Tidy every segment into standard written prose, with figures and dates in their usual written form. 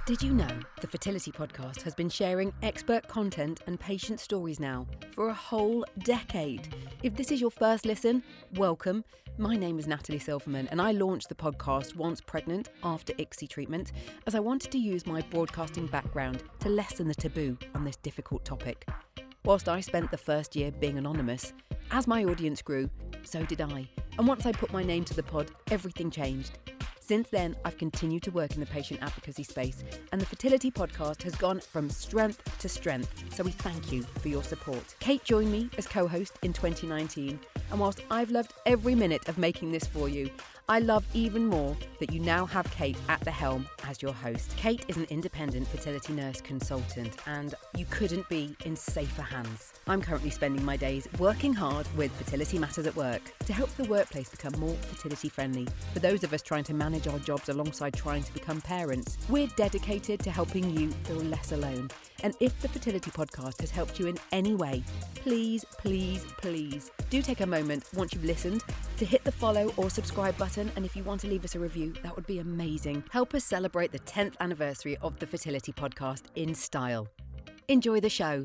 Did you know the Fertility Podcast has been sharing expert content and patient stories now for a whole decade? If this is your first listen, welcome. My name is Natalie Silverman and I launched the podcast once pregnant after ICSI treatment as I wanted to use my broadcasting background to lessen the taboo on this difficult topic. Whilst I spent the first year being anonymous, as my audience grew, so did I. And once I put my name to the pod, everything changed. Since then, I've continued to work in the patient advocacy space, and the Fertility Podcast has gone from strength to strength, so we thank you for your support. Kate joined me as co-host in 2019, and whilst I've loved every minute of making this for you, I love even more that you now have Kate at the helm as your host. Kate is an independent fertility nurse consultant, and you couldn't be in safer hands. I'm currently spending my days working hard with Fertility Matters at Work to help the workplace become more fertility friendly. For those of us trying to manage our jobs alongside trying to become parents, we're dedicated to helping you feel less alone. And if the Fertility Podcast has helped you in any way, please, please, please do take a moment once you've listened to hit the follow or subscribe button. And if you want to leave us a review, that would be amazing. Help us celebrate the 10th anniversary of the Fertility Podcast in style. Enjoy the show.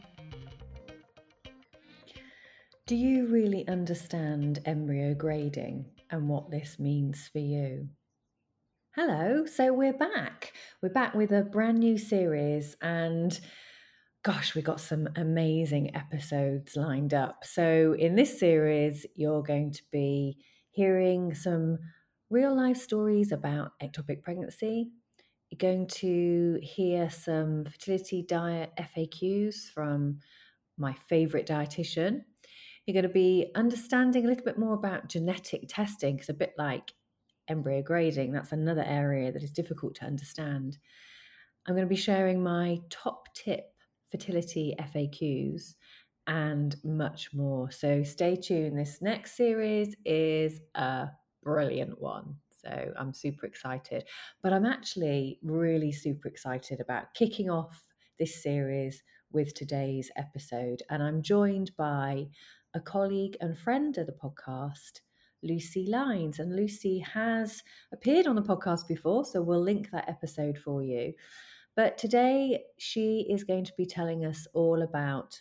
Do you really understand embryo grading and what this means for you? Hello, so we're back. We're back with a brand new series and gosh, we got some amazing episodes lined up. So in this series, you're going to be hearing some real life stories about ectopic pregnancy. You're going to hear some fertility diet FAQs from my favorite dietitian. You're going to be understanding a little bit more about genetic testing, because a bit like embryo grading, that's another area that is difficult to understand. I'm going to be sharing my top tip fertility FAQs and much more. So stay tuned. This next series is a brilliant one. So I'm super excited. But I'm actually really super excited about kicking off this series with today's episode. And I'm joined by a colleague and friend of the podcast, Lucy Lines. And Lucy has appeared on the podcast before, so we'll link that episode for you. But today she is going to be telling us all about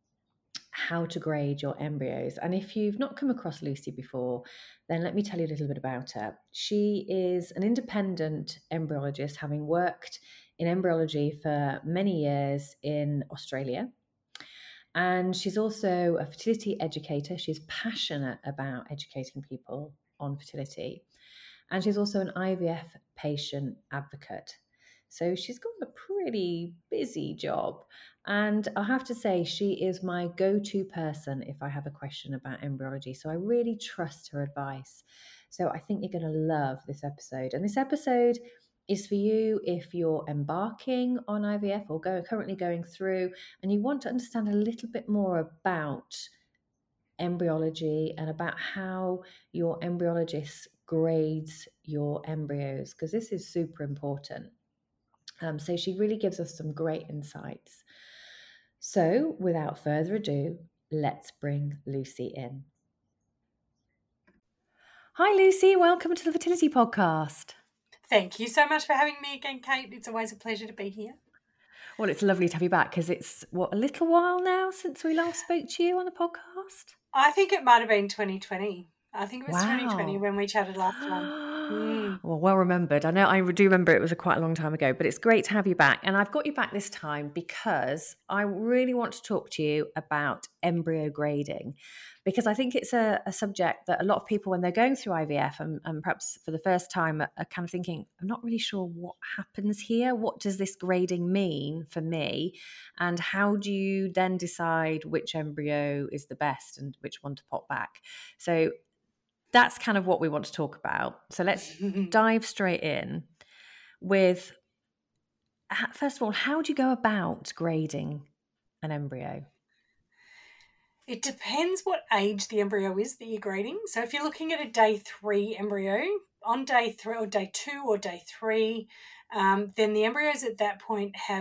how to grade your embryos. And if you've not come across Lucy before, then let me tell you a little bit about her. She is an independent embryologist, having worked in embryology for many years in Australia. And she's also a fertility educator. She's passionate about educating people on fertility. And she's also an IVF patient advocate. So she's got a pretty busy job. And I have to say, she is my go-to person if I have a question about embryology. So I really trust her advice. So I think you're going to love this episode. And this episode is for you if you're embarking on IVF or currently going through and you want to understand a little bit more about embryology and about how your embryologist grades your embryos, because this is super important. So she really gives us some great insights. So without further ado, let's bring Lucy in. Hi Lucy, welcome to the Fertility Podcast. Thank you so much for having me again, Kate. It's always a pleasure to be here. Well, it's lovely to have you back because it's, a little while now since we last spoke to you on the podcast? I think it might have been 2020. I think it was 2020 Wow. when we chatted last time. Well remembered. I know I do remember it was quite a long time ago, but it's great to have you back. And I've got you back this time because I really want to talk to you about embryo grading, because I think it's a subject that a lot of people, when they're going through IVF and perhaps for the first time, are kind of thinking, I'm not really sure what happens here. What does this grading mean for me? And how do you then decide which embryo is the best and which one to pop back? So that's kind of what we want to talk about. So let's dive straight in with, first of all, how do you go about grading an embryo? It depends what age the embryo is that you're grading. So if you're looking at a day 3 embryo, on day 3 or day 2 or day 3, then the embryos at that point have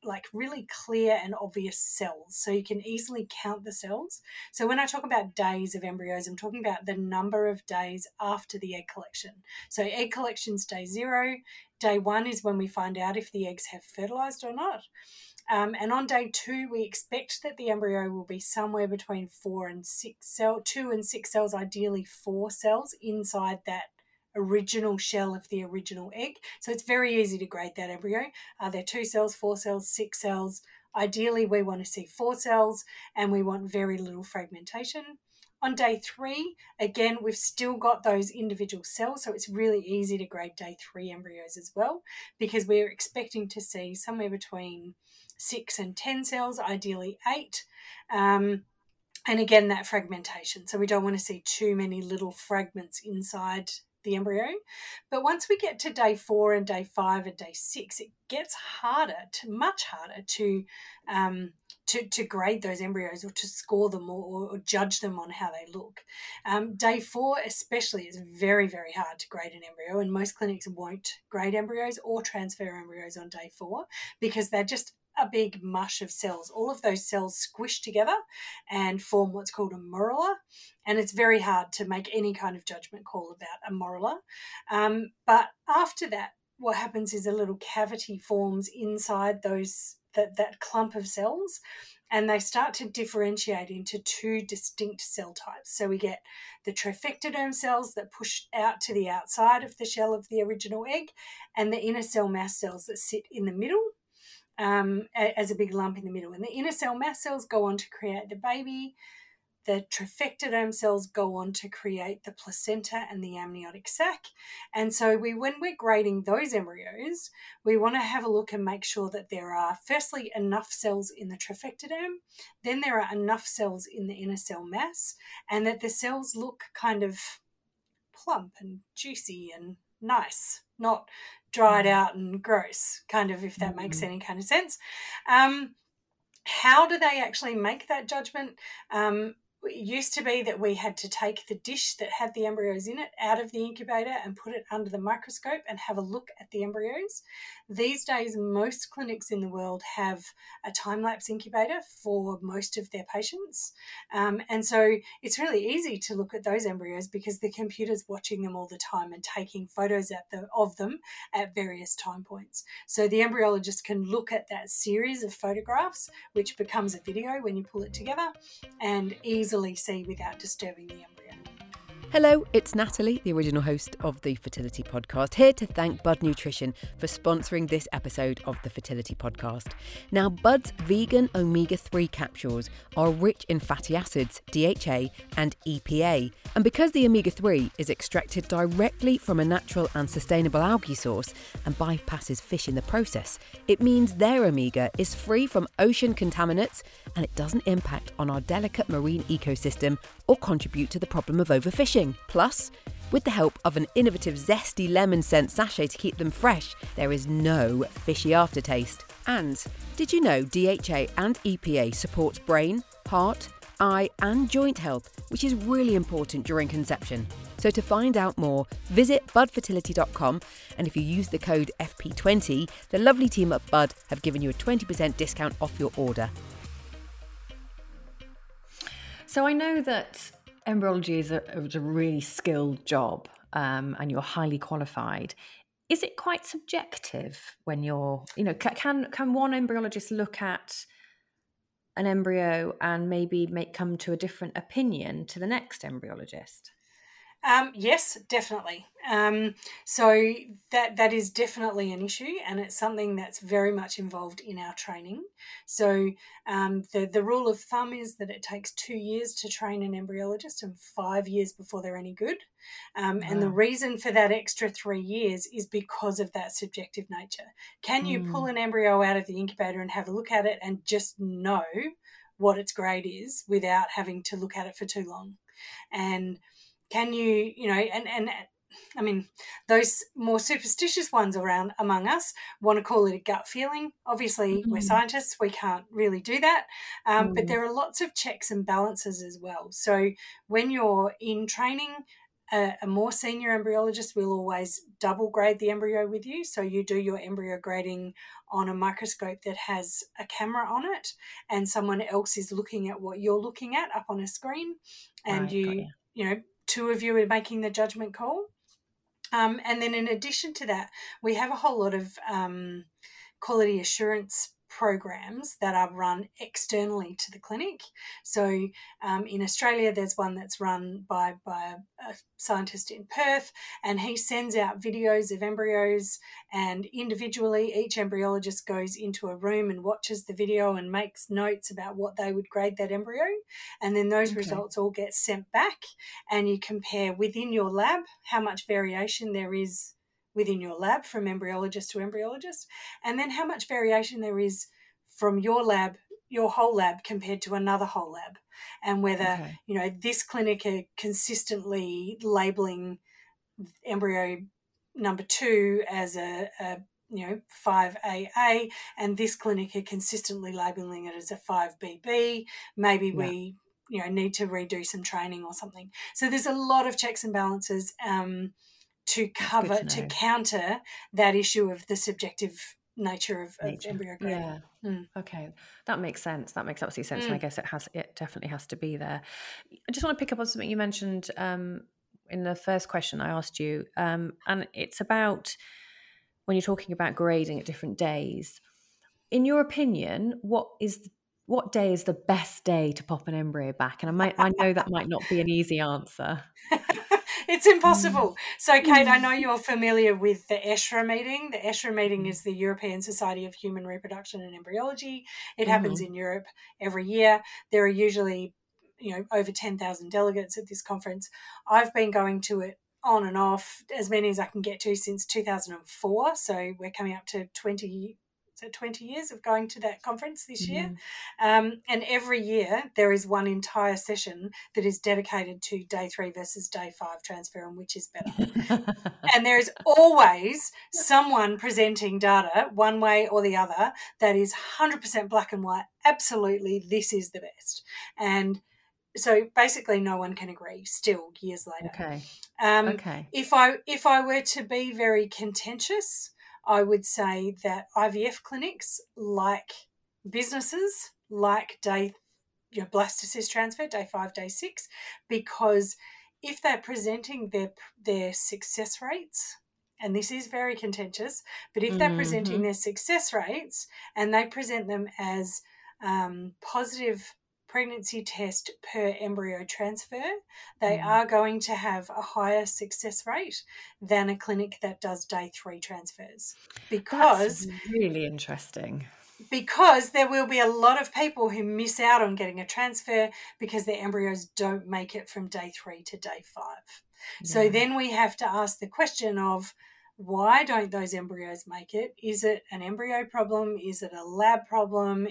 like really clear and obvious cells, so you can easily count the cells. So when I talk about days of embryos, I'm talking about the number of days after the egg collection. So egg collection's day 0. Day 1 is when we find out if the eggs have fertilized or not. And on day 2, we expect that the embryo will be somewhere between 2 and 6 cells, ideally 4 cells inside that original shell of the original egg. So it's very easy to grade that embryo. Are there 2 cells, 4 cells, 6 cells? Ideally, we want to see 4 cells, and we want very little fragmentation. On day 3, again, we've still got those individual cells, so it's really easy to grade day 3 embryos as well, because we're expecting to see somewhere between 6 and 10 cells, ideally 8. And again, that fragmentation. So we don't want to see too many little fragments inside the embryo. But once we get to day 4 and day 5 and day 6, it gets much harder to grade those embryos or to score them or judge them on how they look. Day 4 especially is very, very hard to grade an embryo, and most clinics won't grade embryos or transfer embryos on day 4 because they're just a big mush of cells. All of those cells squish together and form what's called a morula, and it's very hard to make any kind of judgment call about a morula. But after that, what happens is a little cavity forms inside that clump of cells, and they start to differentiate into 2 distinct cell types. So we get the trophectoderm cells that push out to the outside of the shell of the original egg, and the inner cell mass cells that sit in the middle as a big lump in the middle. And the inner cell mass cells go on to create the baby. The trophectoderm cells go on to create the placenta and the amniotic sac. And so when we're grading those embryos, we want to have a look and make sure that there are, firstly, enough cells in the trophectoderm, then there are enough cells in the inner cell mass, and that the cells look kind of plump and juicy and nice, not dried out and gross, kind of, if that makes any kind of sense. How do they actually make that judgment? It used to be that we had to take the dish that had the embryos in it out of the incubator and put it under the microscope and have a look at the embryos. These days, most clinics in the world have a time-lapse incubator for most of their patients. And so it's really easy to look at those embryos because the computer's watching them all the time and taking photos of them at various time points. So the embryologist can look at that series of photographs, which becomes a video when you pull it together, and easily see without disturbing the embryo. Hello, it's Natalie, the original host of the Fertility Podcast, here to thank Bud Nutrition for sponsoring this episode of the Fertility Podcast. Now, Bud's vegan omega-3 capsules are rich in fatty acids, DHA and EPA. And because the omega-3 is extracted directly from a natural and sustainable algae source and bypasses fish in the process, it means their omega is free from ocean contaminants and it doesn't impact on our delicate marine ecosystem or contribute to the problem of overfishing. Plus, with the help of an innovative zesty lemon scent sachet to keep them fresh, there is no fishy aftertaste. And did you know DHA and EPA supports brain, heart, eye and joint health, which is really important during conception? So to find out more, visit budfertility.com, and if you use the code FP20, the lovely team at Bud have given you a 20% discount off your order. So I know that embryology is a really skilled job, and you're highly qualified. Is it quite subjective when you're, can one embryologist look at an embryo and maybe come to a different opinion to the next embryologist? Yes, definitely. So that is definitely an issue, and it's something that's very much involved in our training. So the rule of thumb is that it takes 2 years to train an embryologist and 5 years before they're any good. And the reason for that extra 3 years is because of that subjective nature. Can you pull an embryo out of the incubator and have a look at it and just know what its grade is without having to look at it for too long? And can you, and I mean, those more superstitious ones among us want to call it a gut feeling. Obviously, we're scientists, we can't really do that. But there are lots of checks and balances as well. So when you're in training, a more senior embryologist will always double grade the embryo with you. So you do your embryo grading on a microscope that has a camera on it, and someone else is looking at what you're looking at up on a screen, and Right, got you. you know, two of you are making the judgment call. And then in addition to that, we have a whole lot of quality assurance programs that are run externally to the clinic. So in Australia, there's one that's run by a scientist in Perth, and he sends out videos of embryos, and individually each embryologist goes into a room and watches the video and makes notes about what they would grade that embryo. And then those results all get sent back, and you compare within your lab how much variation there is within your lab from embryologist to embryologist, and then how much variation there is from your lab, your whole lab, compared to another whole lab, and whether this clinic are consistently labeling embryo number 2 as a 5AA, and this clinic are consistently labeling it as a 5BB. Maybe we need to redo some training or something. So there's a lot of checks and balances to counter that issue of the subjective nature of embryo grading. Okay, that makes sense. That makes absolute sense. And I guess it definitely has to be there. I just want to pick up on something you mentioned in the first question I asked you, and it's about when you're talking about grading at different days. In your opinion, what day is the best day to pop an embryo back? And I know that might not be an easy answer. It's impossible. So, Kate, I know you're familiar with the ESHRE meeting. The ESHRE meeting is the European Society of Human Reproduction and Embryology. It happens in Europe every year. There are usually, over 10,000 delegates at this conference. I've been going to it on and off, as many as I can get to, since 2004. So we're coming up to 20 years of going to that conference this year. And every year there is one entire session that is dedicated to day 3 versus day 5 transfer and which is better. And there is always someone presenting data one way or the other that is 100% black and white. Absolutely, this is the best. And so basically no one can agree still years later. Okay. If I were to be very contentious, I would say that IVF clinics, like businesses, like blastocyst transfer, day 5, day 6, because if they're presenting their success rates, and this is very contentious, but if they're presenting their success rates and they present them as positive pregnancy test per embryo transfer, they are going to have a higher success rate than a clinic that does day 3 transfers. That's really interesting. Because there will be a lot of people who miss out on getting a transfer because their embryos don't make it from day 3 to day 5. So then we have to ask the question of, why don't those embryos make it? Is it an embryo problem? Is it a lab problem?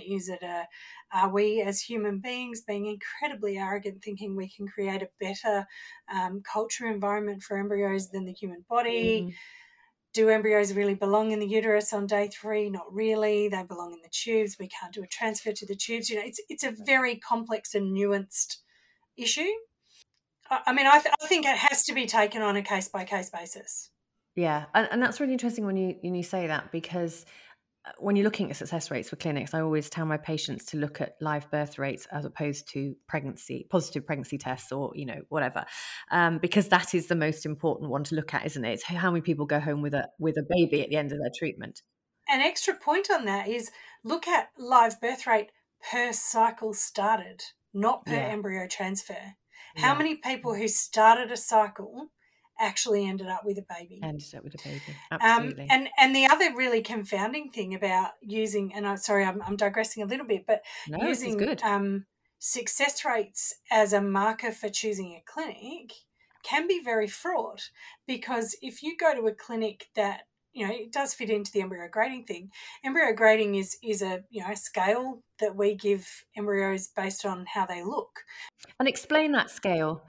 Are we as human beings being incredibly arrogant, thinking we can create a better culture environment for embryos than the human body? Do embryos really belong in the uterus on day 3? Not really. They belong in the tubes. We can't do a transfer to the tubes. It's a very complex and nuanced issue. I mean, I think it has to be taken on a case-by-case basis. Yeah, and that's really interesting when you say that, because when you're looking at success rates for clinics, I always tell my patients to look at live birth rates as opposed to positive pregnancy tests or, whatever, because that is the most important one to look at, isn't it? It's how many people go home with a baby at the end of their treatment. An extra point on that is look at live birth rate per cycle started, not per embryo transfer. How many people who started a cycle actually ended up with a baby? Absolutely. And the other really confounding thing about using, and I'm digressing a little bit, but using success rates as a marker for choosing a clinic can be very fraught, because if you go to a clinic that, it does fit into the embryo grading thing. Embryo grading is a scale that we give embryos based on how they look. And explain that scale.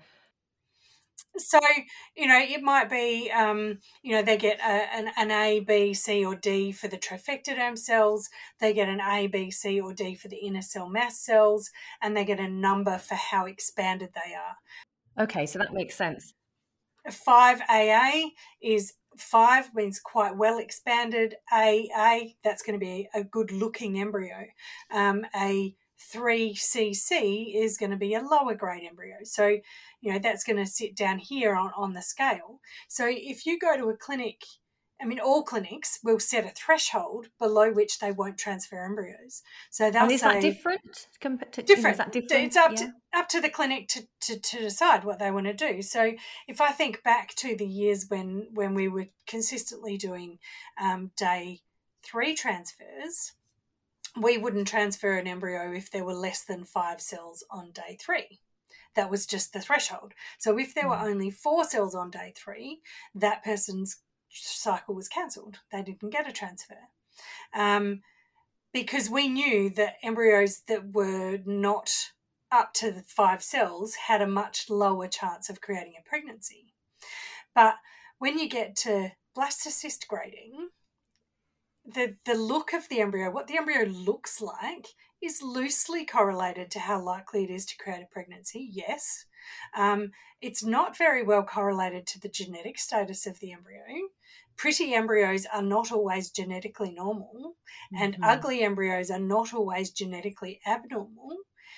So, it might be, they get an A, B, C, or D for the trophectoderm cells. They get an A, B, C, or D for the inner cell mass cells, and they get a number for how expanded they are. Okay, so that makes sense. 5AA is 5 means quite well expanded. AA, that's going to be a good looking embryo. A 3cc is going to be a lower grade embryo. So, that's going to sit down here on the scale. So if you go to a clinic, all clinics will set a threshold below which they won't transfer embryos. So they'll is say, that different? Different. Is that different? It's up to the clinic to decide what they want to do. So if I think back to the years when we were consistently doing day 3 transfers, we wouldn't transfer an embryo if there were less than 5 cells on day 3. That was just the threshold. So if there were only 4 cells on day 3, that person's cycle was cancelled. They didn't get a transfer. Because we knew that embryos that were not up to the 5 cells had a much lower chance of creating a pregnancy. But when you get to blastocyst grading, the look of the embryo, what the embryo looks like, is loosely correlated to how likely it is to create a pregnancy, yes. It's not very well correlated to the genetic status of the embryo. Pretty embryos are not always genetically normal, and ugly embryos are not always genetically abnormal.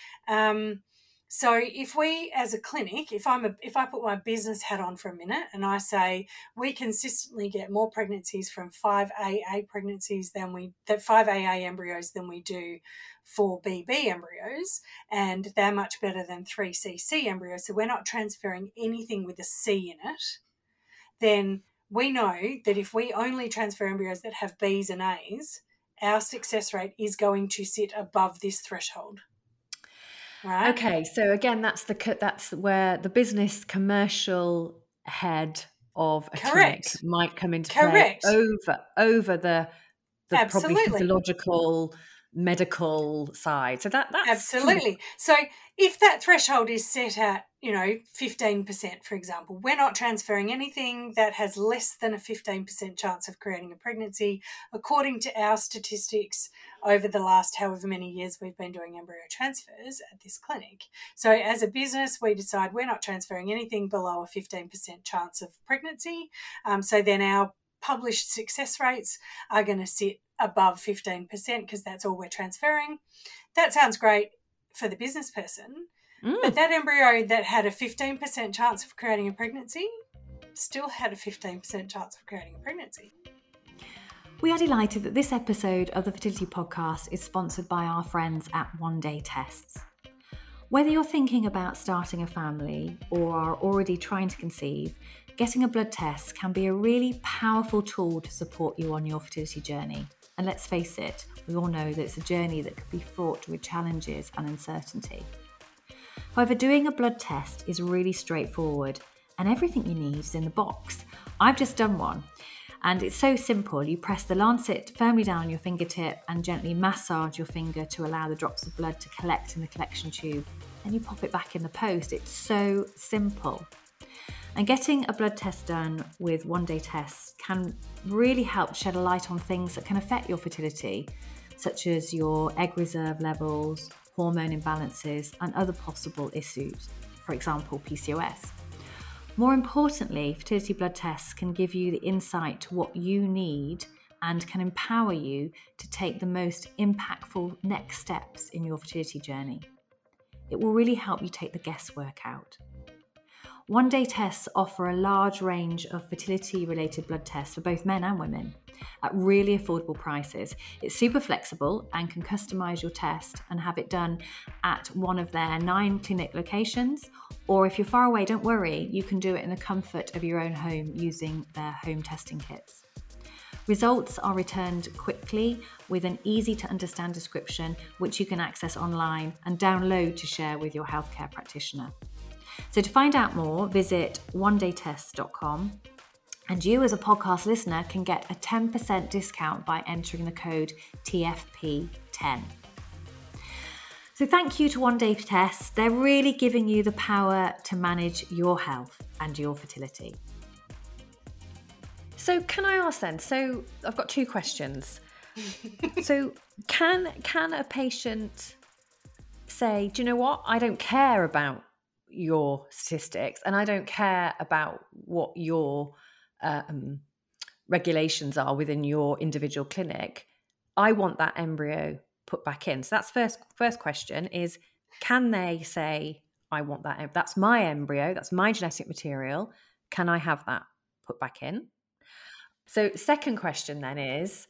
So if we, as a clinic, if I put my business hat on for a minute and I say we consistently get more pregnancies from 5AA pregnancies than 5AA embryos than we do 4BB embryos, and they're much better than 3cc embryos, so we're not transferring anything with a C in it, then we know that if we only transfer embryos that have Bs and As, our success rate is going to sit above this threshold. Right? Okay, so again, that's where the business commercial head of a clinic might come into play over the probably physiological medical side. So that's absolutely. So if that threshold is set at 15%, for example, we're not transferring anything that has less than a 15% chance of creating a pregnancy, according to our statistics over the last however many years we've been doing embryo transfers at this clinic. So as a business, we decide we're not transferring anything below a 15% chance of pregnancy. So then our published success rates are going to sit above 15% because that's all we're transferring. That sounds great for the business person, but that embryo that had a 15% chance of creating a pregnancy still had a 15% chance of creating a pregnancy. We are delighted that this episode of the Fertility Podcast is sponsored by our friends at One Day Tests. Whether you're thinking about starting a family or are already trying to conceive, getting a blood test can be a really powerful tool to support you on your fertility journey. And let's face it, we all know that it's a journey that could be fraught with challenges and uncertainty. However, doing a blood test is really straightforward and everything you need is in the box. I've just done one and it's so simple. You press the lancet firmly down on your fingertip and gently massage your finger to allow the drops of blood to collect in the collection tube. Then you pop it back in the post. It's so simple. And getting a blood test done with One Day Tests can really help shed a light on things that can affect your fertility, such as your egg reserve levels, hormone imbalances, and other possible issues, for example, PCOS. More importantly, fertility blood tests can give you the insight to what you need and can empower you to take the most impactful next steps in your fertility journey. It will really help you take the guesswork out. One Day Tests offer a large range of fertility-related blood tests for both men and women at really affordable prices. It's super flexible and can customise your test and have it done at one of their 9 clinic locations, or if you're far away, don't worry, you can do it in the comfort of your own home using their home testing kits. Results are returned quickly with an easy to understand description, which you can access online and download to share with your healthcare practitioner. So to find out more, visit onedaytests.com, and you as a podcast listener can get a 10% discount by entering the code TFP10. So thank you to One Day Tests. They're really giving you the power to manage your health and your fertility. So can I ask then, so I've got 2 questions. So can a patient say, do you know what, I don't care about your statistics, and I don't care about what your regulations are within your individual clinic. I want that embryo put back in. So that's first question is, can they say, I want that, that's my embryo, that's my genetic material, can I have that put back in? So second question then is,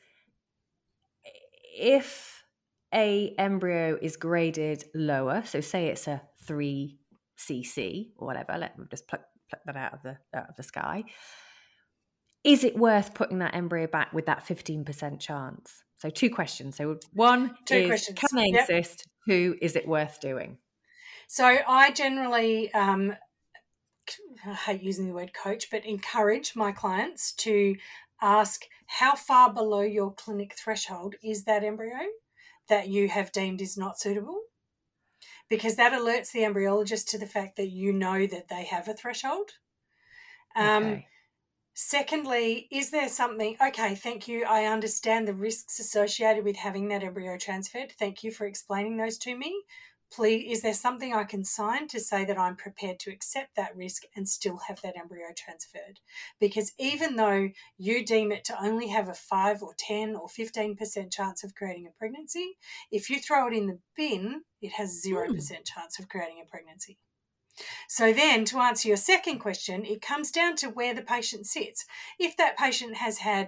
if a embryo is graded lower, so say it's a 3cc or whatever, let me just pluck that out of the sky, is it worth putting that embryo back with that 15% chance? So 2 questions. So one is, can they insist? 2, is it worth doing? So I generally, I hate using the word coach, but encourage my clients to ask, how far below your clinic threshold is that embryo that you have deemed is not suitable? Because that alerts the embryologist to the fact that you know that they have a threshold. Okay. Secondly, is there something, okay, thank you, I understand the risks associated with having that embryo transferred. Thank you for explaining those to me. Please, is there something I can sign to say that I'm prepared to accept that risk and still have that embryo transferred? Because even though you deem it to only have a 5 or 10 or 15% chance of creating a pregnancy, if you throw it in the bin, it has 0% chance of creating a pregnancy. So then, to answer your second question, it comes down to where the patient sits. If that patient has had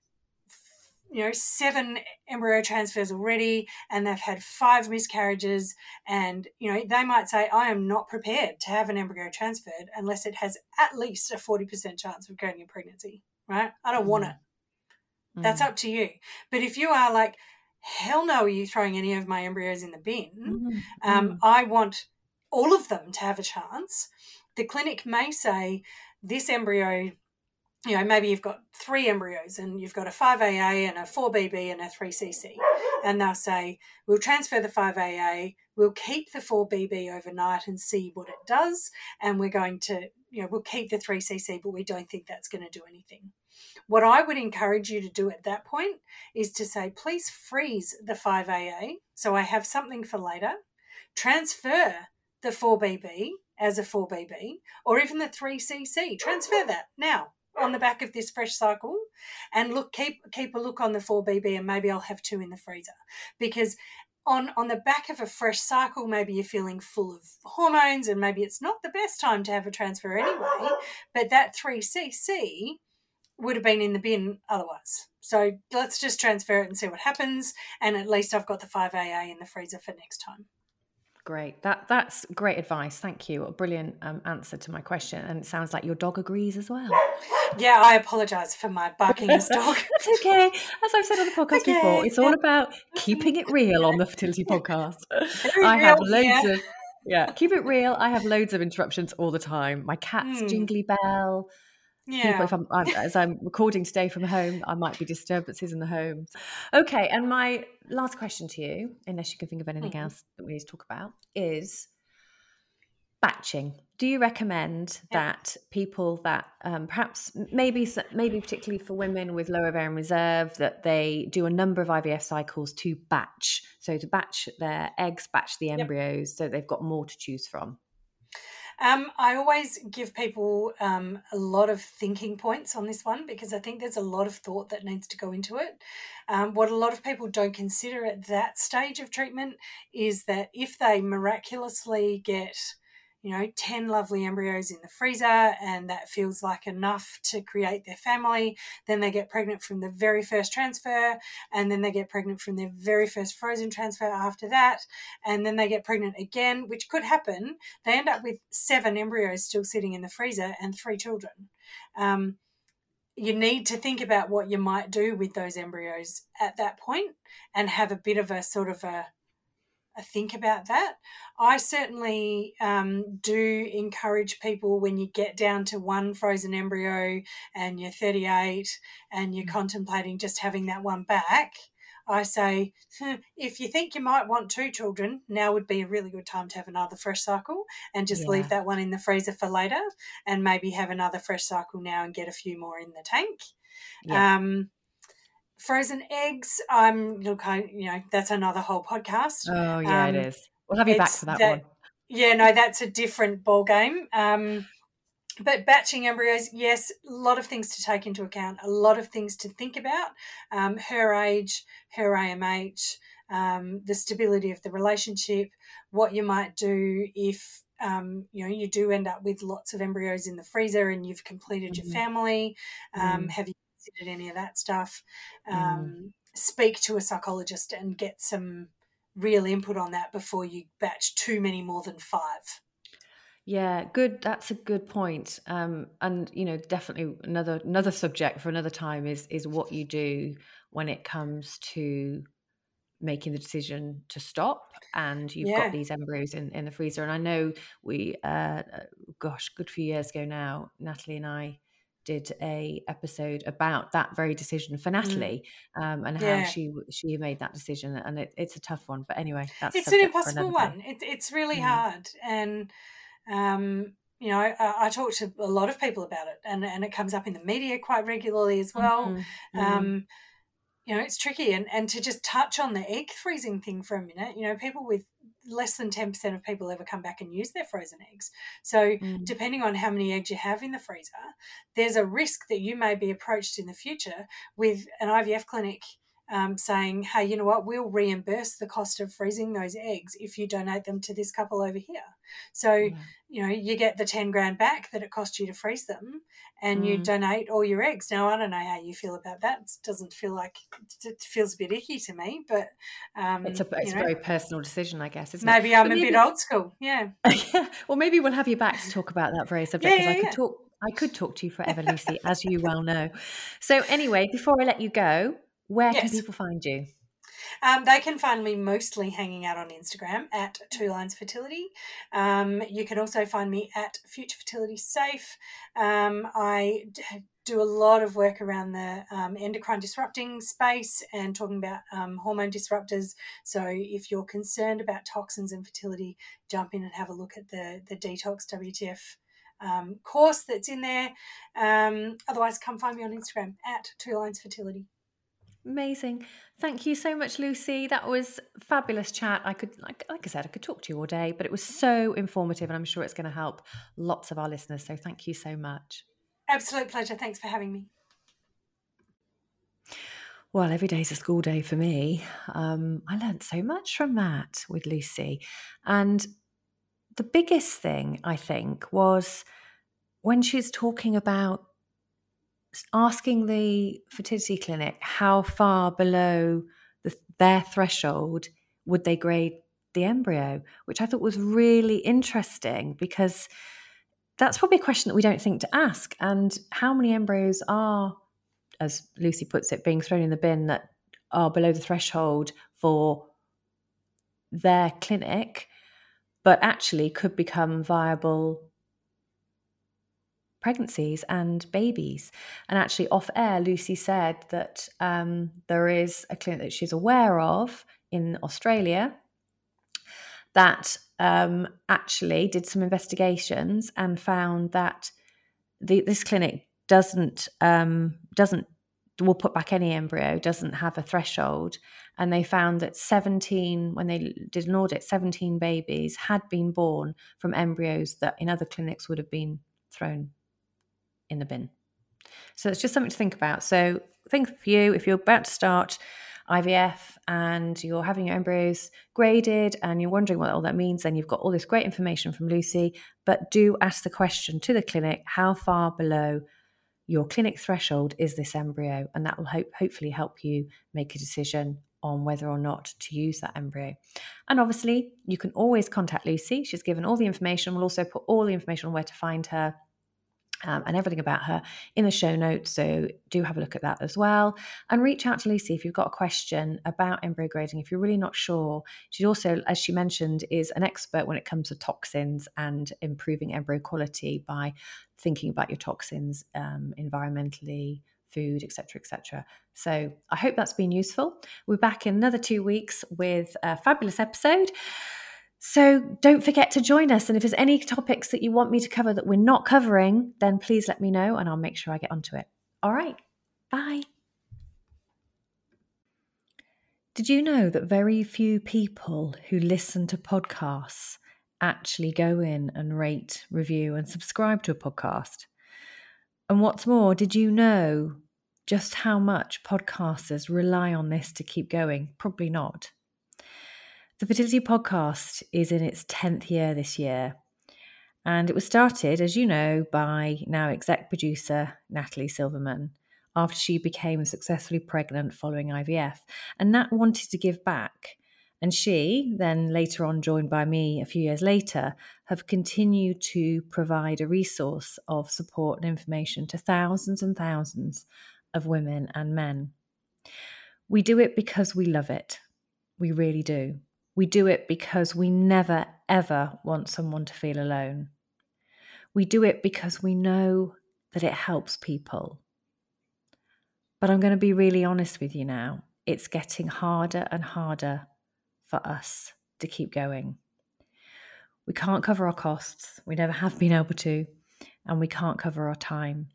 7 embryo transfers already and they've had 5 miscarriages, and they might say, I am not prepared to have an embryo transferred unless it has at least a 40% chance of creating a pregnancy, right? I don't want it. That's up to you. But if you are like, hell no, are you throwing any of my embryos in the bin? I want all of them to have a chance. The clinic may say, this embryo, maybe you've got 3 embryos and you've got a 5AA and a 4BB and a 3CC. And they'll say, we'll transfer the 5AA, we'll keep the 4BB overnight and see what it does. And we're going to, we'll keep the 3CC, but we don't think that's going to do anything. What I would encourage you to do at that point is to say, please freeze the 5AA so I have something for later. Transfer the 4BB as a 4BB, or even the 3CC. Transfer that now on the back of this fresh cycle, and keep a look on the 4BB, and maybe I'll have 2 in the freezer. Because on the back of a fresh cycle, maybe you're feeling full of hormones and maybe it's not the best time to have a transfer anyway, but that 3CC would have been in the bin otherwise. So let's just transfer it and see what happens, and at least I've got the 5AA in the freezer for next time. Great. That's great advice. Thank you. A brilliant answer to my question. And it sounds like your dog agrees as well. Yeah, I apologise for my barking as dog. That's okay. As I've said on the podcast before, it's all about keeping it real on the Fertility Podcast. Keep it real. I have loads of interruptions all the time. My cat's jingly bell. Yeah. People, as I'm recording today from home, I might be disturbances in the home. Okay, and my last question to you, unless you can think of anything else that we need to talk about, is batching. Do you recommend that people that perhaps maybe particularly for women with low ovarian reserve, that they do a number of IVF cycles to batch, so to batch their eggs, batch the embryos, so they've got more to choose from? I always give people a lot of thinking points on this one, because I think there's a lot of thought that needs to go into it. What a lot of people don't consider at that stage of treatment is that if they miraculously get 10 lovely embryos in the freezer and that feels like enough to create their family, then they get pregnant from the very first transfer, and then they get pregnant from their very first frozen transfer after that, and then they get pregnant again, which could happen. They end up with 7 embryos still sitting in the freezer and 3 children. You need to think about what you might do with those embryos at that point and have a bit of a sort of a think about that. I certainly do encourage people, when you get down to 1 frozen embryo and you're 38 and you're contemplating just having that one back, I say, if you think you might want 2 children, now would be a really good time to have another fresh cycle, and just leave that one in the freezer for later, and maybe have another fresh cycle now and get a few more in the tank. Frozen eggs, that's another whole podcast. Oh, yeah, it is. We'll have you back for that one. Yeah, no, that's a different ball game. But batching embryos, yes, a lot of things to take into account, a lot of things to think about. Her age, her AMH, the stability of the relationship, what you might do if you do end up with lots of embryos in the freezer and you've completed your Mm, family. mm, Have you considered any of that stuff? mm. Speak to a psychologist and get some real input on that before you batch too many more than 5. Yeah, good. That's a good point. And definitely another subject for another time is what you do when it comes to making the decision to stop and you've got Yeah. these embryos in the freezer. And I know we, good few years ago now, Natalie and I did a episode about that very decision for Mm. Natalie, and how Yeah. she made that decision. And it's a tough one. But anyway, that's a It's an subject for impossible another day. one. It's really Mm. hard. And, I talk to a lot of people about it, and it comes up in the media quite regularly as well. Mhm, mm, Um, it's tricky. And to just touch on the egg freezing thing for a minute, people with less than 10% of people ever come back and use their frozen eggs. So mm. depending on how many eggs you have in the freezer, there's a risk that you may be approached in the future with an IVF clinic saying, hey, you know what, we'll reimburse the cost of freezing those eggs if you donate them to this couple over here. So, Wow. you get the 10 grand back that it cost you to freeze them and you Mm. donate all your eggs. Now, I don't know how you feel about that. It doesn't feel like, it feels a bit icky to me, but, It's a very personal decision, I guess, isn't it? maybe I'm But a bit maybe, old school. Yeah. well, maybe we'll have you back to talk about that very Yeah, subject because yeah, yeah. I could talk to you forever, Lucy, as you well know. So anyway, before I let you go, where can Yes. people find you? They can find me mostly hanging out on Instagram at 2 Lines Fertility. You can also find me at Future Fertility Safe. I do a lot of work around the endocrine disrupting space and talking about hormone disruptors. So if you're concerned about toxins and fertility, jump in and have a look at the Detox WTF course that's in there. Otherwise, come find me on Instagram at 2 Lines Fertility. Amazing. Thank you so much, Lucy. That was fabulous chat. I could, like I said, I could talk to you all day, but it was so informative and I'm sure it's going to help lots of our listeners. So thank you so much. Absolute pleasure. Thanks for having me. Well, every day's a school day for me. I learned so much from that with Lucy. And the biggest thing, I think, was when she's talking about asking the fertility clinic how far below their threshold would they grade the embryo, which I thought was really interesting because that's probably a question that we don't think to ask. And how many embryos are, as Lucy puts it, being thrown in the bin that are below the threshold for their clinic, but actually could become viable pregnancies and babies. And actually, off air, Lucy said that there is a clinic that she's aware of in Australia that actually did some investigations and found that this clinic will put back any embryo, doesn't have a threshold. And they found that 17, when they did an audit, 17 babies had been born from embryos that in other clinics would have been thrown in the bin. So it's just something to think about. So think for you, if you're about to start IVF and you're having your embryos graded and you're wondering what all that means, then you've got all this great information from Lucy, but do ask the question to the clinic, how far below your clinic threshold is this embryo? And that will hopefully help you make a decision on whether or not to use that embryo. And obviously, you can always contact Lucy. She's given all the information. We'll also put all the information on where to find her and everything about her in the show notes. So do have a look at that as well. And reach out to Lucy if you've got a question about embryo grading. If you're really not sure, she also, as she mentioned, is an expert when it comes to toxins and improving embryo quality by thinking about your toxins environmentally, food, etc., etc. So I hope that's been useful. We're back in another 2 weeks with a fabulous episode. So don't forget to join us. And if there's any topics that you want me to cover that we're not covering, then please let me know and I'll make sure I get onto it. All right. Bye. Did you know that very few people who listen to podcasts actually go in and rate, review, and subscribe to a podcast. And what's more, did you know just how much podcasters rely on this to keep going? Probably not. The Fertility Podcast is in its 10th year this year. And it was started, as you know, by now exec producer Natalie Silverman after she became successfully pregnant following IVF. And Nat wanted to give back. And she, then later on joined by me a few years later, have continued to provide a resource of support and information to thousands and thousands of women and men. We do it because we love it. We really do. We do it because we never, ever want someone to feel alone. We do it because we know that it helps people. But I'm going to be really honest with you now. It's getting harder and harder for us to keep going. We can't cover our costs. We never have been able to. And we can't cover our time.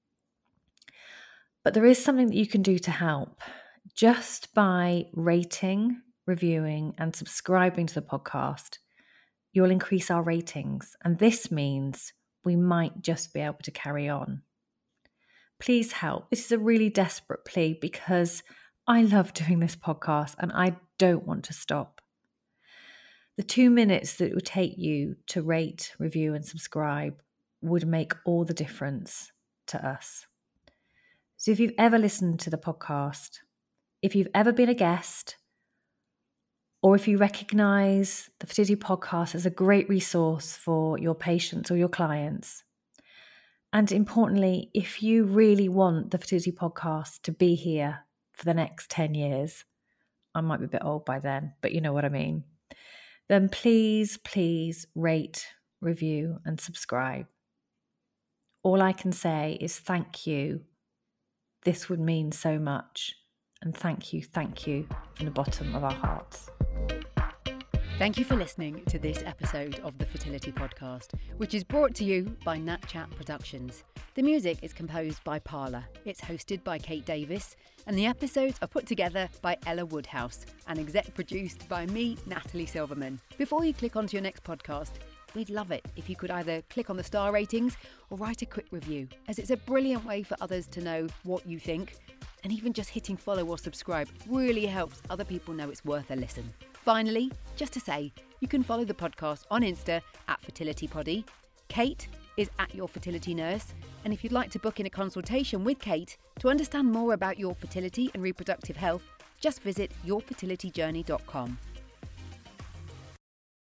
But there is something that you can do to help. Just by rating, reviewing, and subscribing to the podcast, you'll increase our ratings. And this means we might just be able to carry on. Please help. This is a really desperate plea because I love doing this podcast and I don't want to stop. The 2 minutes that it would take you to rate, review, and subscribe would make all the difference to us. So if you've ever listened to the podcast, if you've ever been a guest, or if you recognise the Fertility Podcast as a great resource for your patients or your clients, and importantly, if you really want the Fertility Podcast to be here for the next 10 years, I might be a bit old by then, but you know what I mean, then please rate, review, and subscribe. All I can say is thank you. This would mean so much. And thank you from the bottom of our hearts. Thank you for listening to this episode of the Fertility Podcast, which is brought to you by Nat Chat Productions. The music is composed by Parla. It's hosted by Kate Davis, and the episodes are put together by Ella Woodhouse and exec produced by me, Natalie Silverman. Before you click onto your next podcast, we'd love it if you could either click on the star ratings or write a quick review, as it's a brilliant way for others to know what you think. And even just hitting follow or subscribe really helps other people know it's worth a listen. Finally, just to say, you can follow the podcast on Insta at FertilityPoddy. Kate is at Your Fertility Nurse. And if you'd like to book in a consultation with Kate to understand more about your fertility and reproductive health, just visit yourfertilityjourney.com.